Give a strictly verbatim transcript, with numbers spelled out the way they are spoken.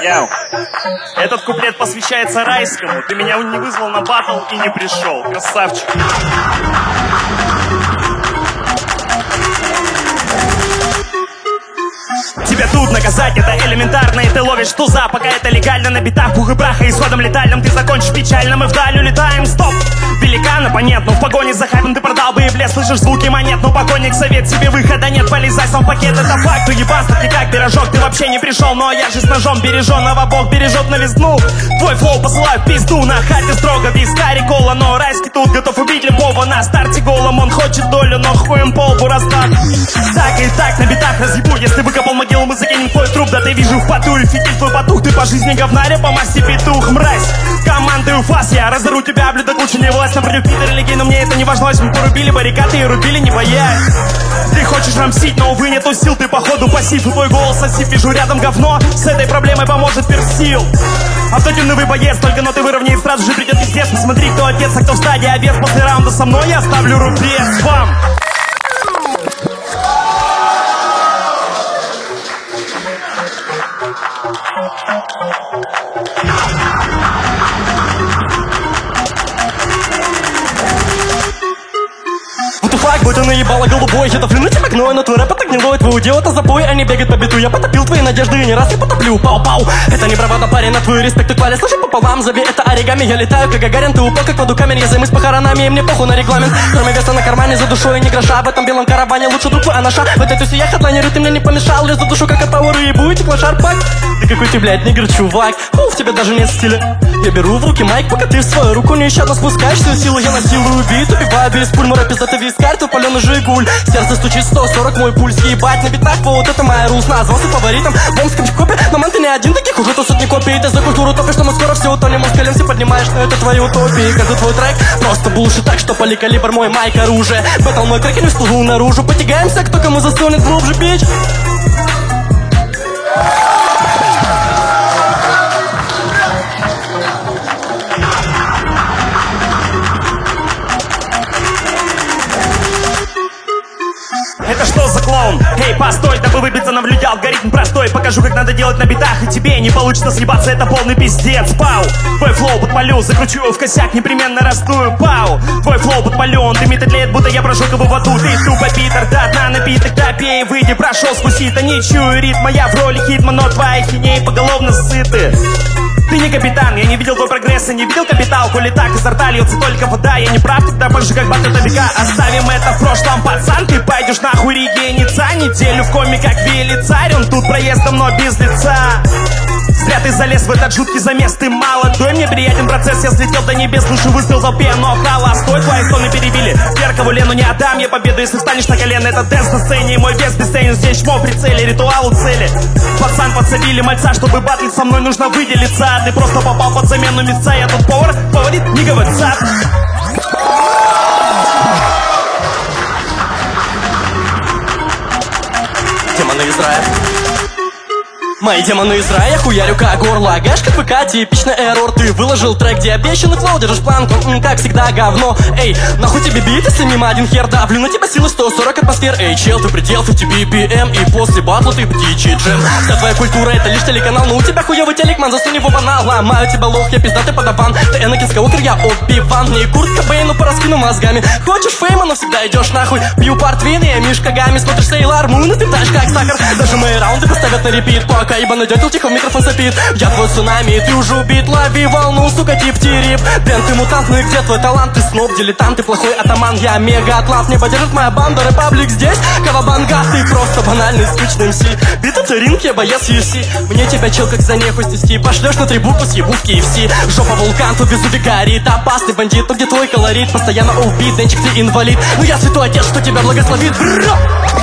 Яу. Этот куплет посвящается Райскому. Ты меня не вызвал на баттл и не пришел. Красавчик. Тебя тут наказать, это элементарно, и ты ловишь туза. Пока это легально на битах, пух и праха, исходом летальным ты закончишь печально, мы вдаль улетаем, стоп. Великан, понятно, в погоне за хайпом ты продал бы и блеск, слышишь звуки монет, но покойник совет, себе выхода нет, полезай сам в пакет, это факт. Уебан, ты как пирожок, ты вообще не пришел, но я же с ножом береженного Бог бережет новизну. Твой флоу посылаю в пизду, на хате строго вискарь и кола, но Райский тут готов убить любого на старте голом, он хочет долю, но хуем полбу раздат. Так и так на битах разъебу, если выкопал могилу, мы закинем твой труп, да ты вижу в поту и фитиль твой потух, ты по жизни говнаря, по масти петух, мразь. Командой УФАС, я разору тебя, блюдок лучше не власть, напротив Питер или гей, но мне это не важно, мы порубили баррикады и рубили, не боясь. Ты хочешь рамсить, но увы нету сил, ты походу пассив, и твой голос осип, вижу рядом говно, с этой проблемой поможет персил. Автотюновый боец, только ноты выровняет, сразу же придет пиздец, посмотри, кто отец, а кто в стадии овец, после раунда со мной я оставлю рубец вам. Фак, будь он наебало голубой, это флюнуть в окно, но твой рэп это гнилой, твой удел это запой, а не бегает по биту. Я потопил твои надежды и не раз не потоплю, пау-пау. Это не бравада, парень, на твой респект и хвали, слушай пополам, заби это оригами. Я летаю как Гагарин, ты упал как кладу камень, я займусь похоронами, и мне похуй на регламент. Кроме веса на кармане, за душой не гроша, в этом белом караване лучше друг твой анаша. В этой тусе я хедлайнерю, ты мне не помешал, лез за душу как от пауэры и будете клашар пак. Ты какой ты, блядь, нигер, чувак, ху, в тебе даже нет стиля. Я беру в руки майк, пока ты в свою руку нещадно спускаешь всю силу, я насилую бит, убиваю без пуль, мой рэп из этого вискарь, твой паленый жигуль. Сердце стучит сто сорок, мой пульс ебать на битах, вот это моя рус. Назвался фаворитом в омском чекопе, но мэн ты не один, таких уже то сотни копий. Ты за культуру топишь, что мы скоро все утонем, мозг колен все поднимаешь, но это твои утопии. Каждый твой трек просто булшит, так что пали калибр, мой майк оружие. Бэтл мой крекер всплыл наружу, потягаемся, кто кому засунет глубже, бич. Это что за клоун? Эй, постой, дабы выбиться нам в люди алгоритм простой. Покажу, как надо делать на битах, и тебе не получится съебаться, это полный пиздец, пау. Твой флоу подпалю, закручу его в косяк, непременно растую, пау. Твой флоу подпалю, он дымит и тлеет, будто я прожег его в аду. Ты тупо Питер, да, дна напиток, да, пей, выйди, прошел сквозь сито, не чую ритма, я в роли хитман, но твои хинеи поголовно сыты. Ты не капитан, я не видел твой прогресс и не видел капитал. Коли так, изо рта льется только вода. Я не прав, тогда больше как батл века. Оставим это в прошлом, пацан. Ты пойдешь нахуй регеница. Неделю в коме как велицарь. Он тут проездом, но без лица. Зря ты залез в этот жуткий замес. Ты молодой, мне приятен процесс. Я взлетел до небес, лучше выстрел в толпе. Но холостой, твои стоны перебили. Перкову Лену не отдам я победу, если встанешь на колено. Это дэнс на сцене, и мой вес бесценен. Здесь чмо в прицеле, ритуал у цели. Пацан, подсадили мальца, чтобы батлить со мной нужно выделиться. Ты просто попал под замену мяса. Я тут повар, фаворит, не говорится. Демоны из рая. Мои демоны из рая, хуярю как горло. Гэш как ВК, типичный эррор. Ты выложил трек, где обещанный флоу, держишь планку, м, как всегда говно. Эй, нахуй тебе бит, если мимо один хер давлю на тебя силы сто сорок атмосфер. Эй, чел, ты предел, ты би пи эм. И после батла ты птичий джем. Вся твоя культура это лишь телеканал, но у тебя хуёвый телек, ман, засунь его банал. Ломаю тебя лох, я пиздатый подаван. Ты Энакин Скайуокер, я Оби-Ван. Не Курт Кобейн, пораскину мозгами. Хочешь фейма, но всегда идешь нахуй. Пью портвейн, я Мишка Гами. Смотришь Сейлор Мун, и ты тащишь как сахар. Даже мои раунды поставят на репит, пока ебаный дятел тихо в микрофон сопит. Я твой цунами, ты уже убит, лови волну, сука, тип-тирип. Дэн, ты мутант, ну и где твой талант? Ты сноб, дилетант, ты плохой атаман. Я мега-атлант, не поддержит моя банда. Репаблик здесь, Кавабанга. Ты просто банальный, скучный эм си. Бит это ринг, я боец ю эф си. Мне тебя, чел, как за нехуй снести. Пошлешь на три буквы, съебу в кей эф си. Жопа вулкан, тут безуби горит. Опасный бандит, ну где твой колорит? Постоянно убит, Денчик, ты инвалид. Ну я святой отец, что тебя благословит, бро.